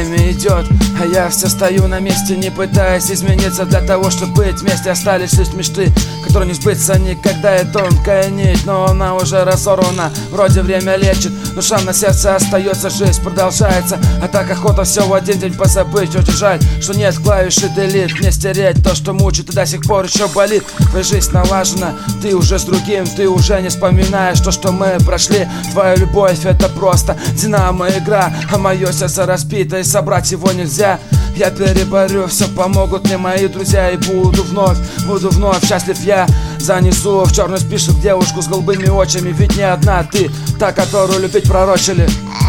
время идет, а я все стою на месте, не пытаясь измениться. Для того, чтобы быть вместе, остались лишь мечты, которые не сбыться никогда. И тонкая нить, но она уже разорвана. Вроде время лечит, душа на сердце остается, жизнь продолжается. А так охота все в один день позабыть. Очень жаль, что нет клавиши delete. Не стереть то, что мучит и до сих пор еще болит. Твоя жизнь налажена, ты уже с другим, ты уже не вспоминаешь то, что мы прошли. Твоя любовь это просто динамо игра, а мое сердце разбито и собрать его нельзя. Я переборю, все помогут мне мои друзья. И буду вновь счастлив я. Занесу в черный список девушку с голубыми очами, ведь не одна ты, та, которую любить пророчили.